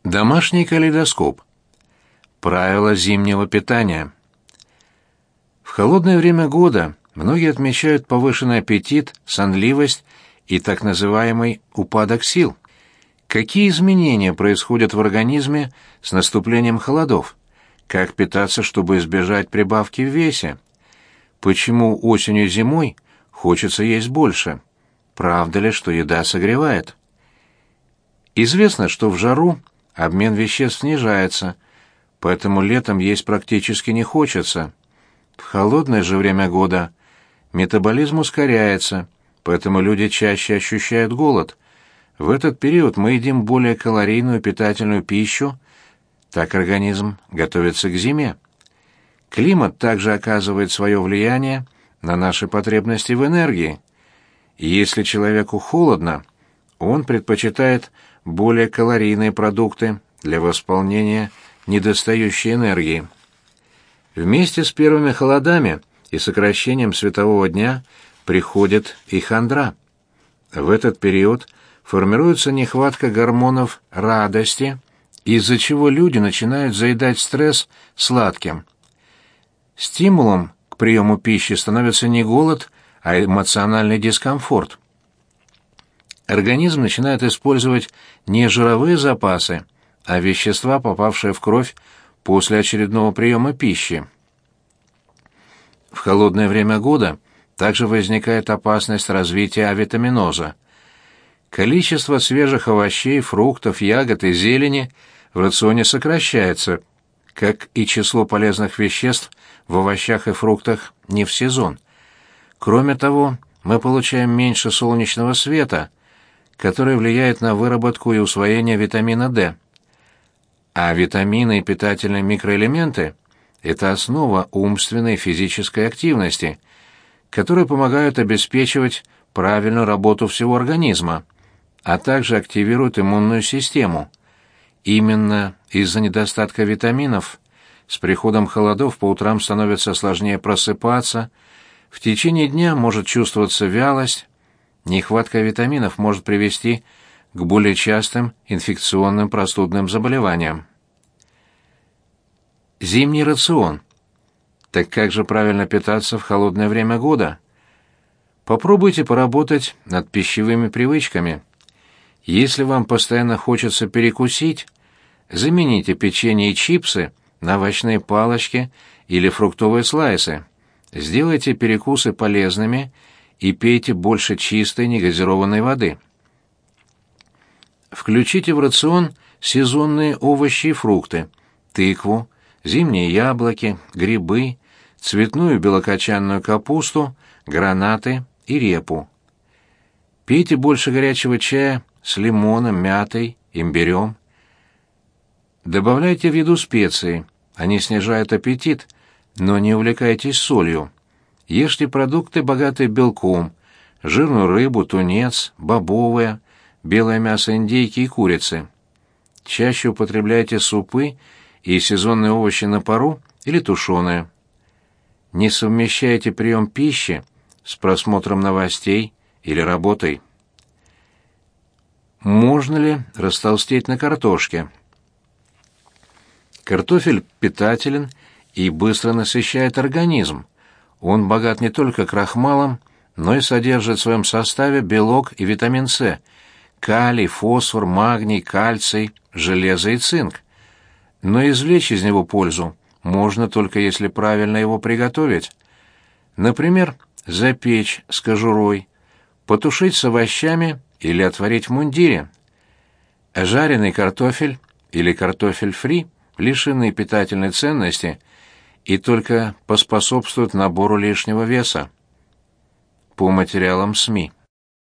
Домашний калейдоскоп. Правила зимнего питания. В холодное время года многие отмечают повышенный аппетит, сонливость и так называемый упадок сил. Какие изменения происходят в организме с наступлением холодов? Как питаться, чтобы избежать прибавки в весе? Почему осенью и зимой хочется есть больше? Правда ли, что еда согревает? Известно, что в жару обмен веществ снижается, поэтому летом есть практически не хочется. В холодное же время года метаболизм ускоряется, поэтому люди чаще ощущают голод. В этот период мы едим более калорийную питательную пищу, так организм готовится к зиме. Климат также оказывает свое влияние на наши потребности в энергии. Если человеку холодно, он предпочитает более калорийные продукты для восполнения недостающей энергии. Вместе с первыми холодами и сокращением светового дня приходит и хандра. В этот период формируется нехватка гормонов радости, из-за чего люди начинают заедать стресс сладким. Стимулом к приему пищи становится не голод, а эмоциональный дискомфорт. Организм начинает использовать не жировые запасы, а вещества, попавшие в кровь после очередного приема пищи. В холодное время года также возникает опасность развития авитаминоза. Количество свежих овощей, фруктов, ягод и зелени в рационе сокращается, как и число полезных веществ в овощах и фруктах не в сезон. Кроме того, мы получаем меньше солнечного света, который влияет на выработку и усвоение витамина D. А витамины и питательные микроэлементы – это основа умственной и физической активности, которые помогают обеспечивать правильную работу всего организма, а также активируют иммунную систему. Именно из-за недостатка витаминов с приходом холодов по утрам становится сложнее просыпаться, в течение дня может чувствоваться вялость. Нехватка витаминов может привести к более частым инфекционным простудным заболеваниям. Зимний рацион. Так как же правильно питаться в холодное время года? Попробуйте поработать над пищевыми привычками. Если вам постоянно хочется перекусить, замените печенье и чипсы на овощные палочки или фруктовые слайсы. Сделайте перекусы полезными и пейте больше чистой негазированной воды. Включите в рацион сезонные овощи и фрукты, тыкву, зимние яблоки, грибы, цветную белокочанную капусту, гранаты и репу. Пейте больше горячего чая с лимоном, мятой, имбирем. Добавляйте в еду специи, они снижают аппетит, но не увлекайтесь солью. Ешьте продукты, богатые белком, жирную рыбу, тунец, бобовые, белое мясо индейки и курицы. Чаще употребляйте супы и сезонные овощи на пару или тушеные. Не совмещайте прием пищи с просмотром новостей или работой. Можно ли растолстеть на картошке? Картофель питателен и быстро насыщает организм. Он богат не только крахмалом, но и содержит в своем составе белок и витамин С, калий, фосфор, магний, кальций, железо и цинк. Но извлечь из него пользу можно только если правильно его приготовить. Например, запечь с кожурой, потушить с овощами или отварить в мундире. Жареный картофель или картофель фри лишены питательной ценности и только поспособствуют набору лишнего веса. По материалам СМИ.